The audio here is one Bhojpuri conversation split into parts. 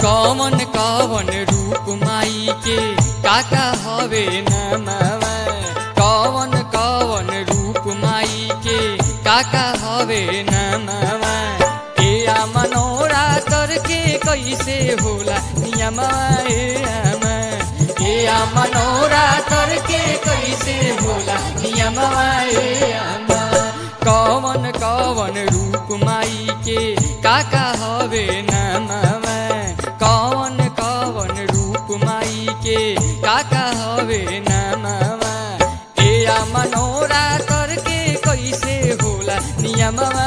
कवन कवन रूप माई के काका हवे नमवा कवन कवन रूप माई के काका हवे नमवा ए मनोरा तर के कैसे होला नियमा ए मनोरा तर के कैसे होला नियमा कवन कवन रूप माई के काका हवे नमवा कवन कवन रूप माई के काका हवे नमवा ए मनोरा तर के कैसे होला नियमवा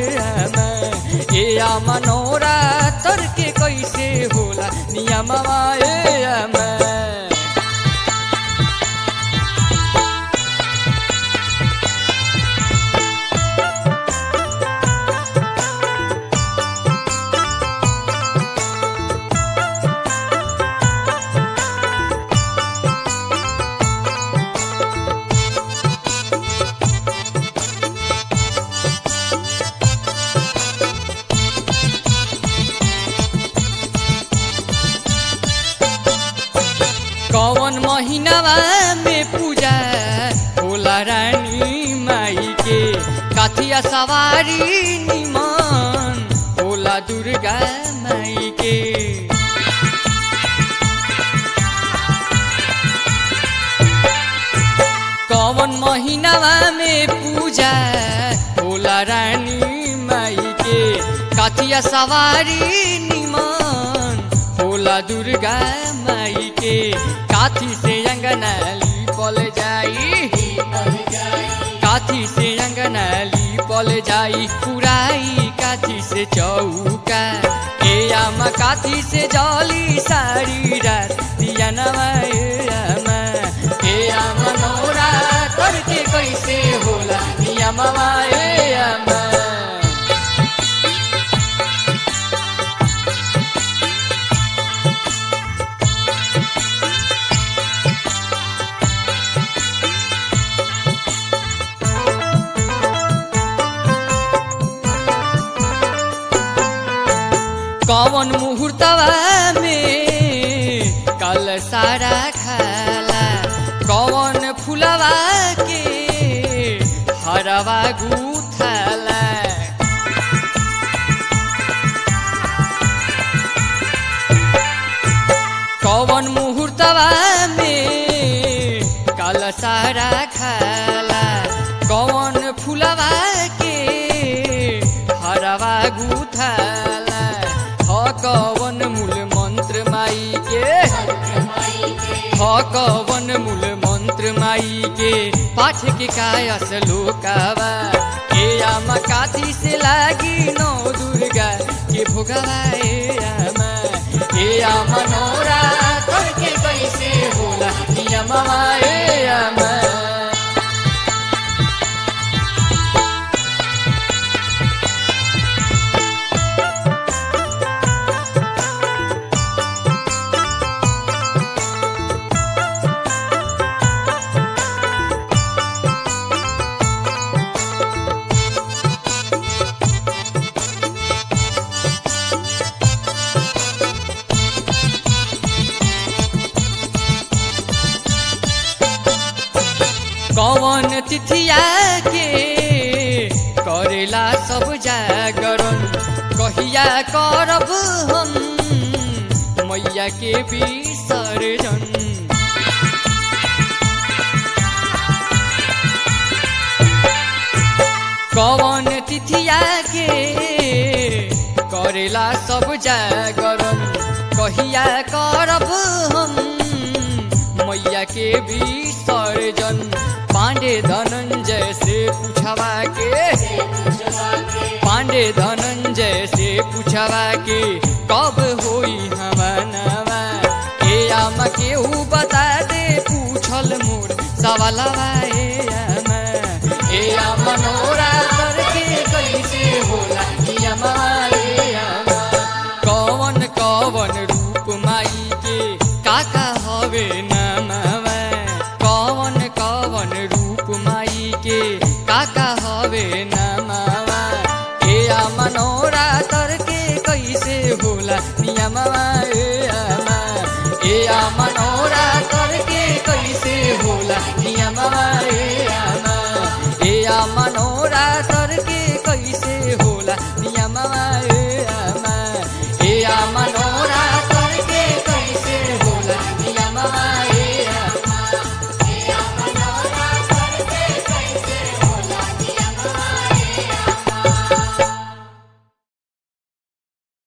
ए मनोरा तर के कैसे होला नियमवा कौन महीनावा में पूजा होला रानी माई के काथिया सवारी निमन होला दुर्गा माई के कौन महीनावा में पूजा होला रानी माई के काथिया सवारी निमन होला दुर्गा माई के काथी से अंगना लिपल जाई काथी से अंगना लिपल जाई पुराई काथी से चौका ए आमा काथी से जली सारी रात दिया नवाए ए आमा नौरा करके कैसे होला नियमवा आमा कौन मुहूर्तवा में कल सारा खाला कौन फुलवा के हरवा गुथला कौन मुहूर्तवा में कल सारा खाला कौन फुलवा के हरवा गुथला कवन मूल मंत्र माई के कवन मूल मंत्र माई के पाठ के कायस लोकावा ए आमा काथी से लागी नौ दुर्गा के भोगवा ए आमा नौरा करके कैसे होला नियमवा आमा कौन तिथिया के करेला सब जागरण कहिया करब हम मैया के विसर्जन कौन तिथिया के करेला सब जागरण कहिया करब हम मैया के विसर्जन पांडे धनंजय से पूछवा के पांडे धनंजय से पूछवा के कब होई हवनवा ए आमा केहू बता दे पूछल मोर सवालवा ए आमा नौरा करके कैसे होला नियमवा कवन कवन रूप माई के काका हवे नमवा कवन कवन रूप माई के काका हवे नमवा ए मनोरा तर के कैसे होला नियमवा ए आमा नौरा करके कैसे होला नियमवा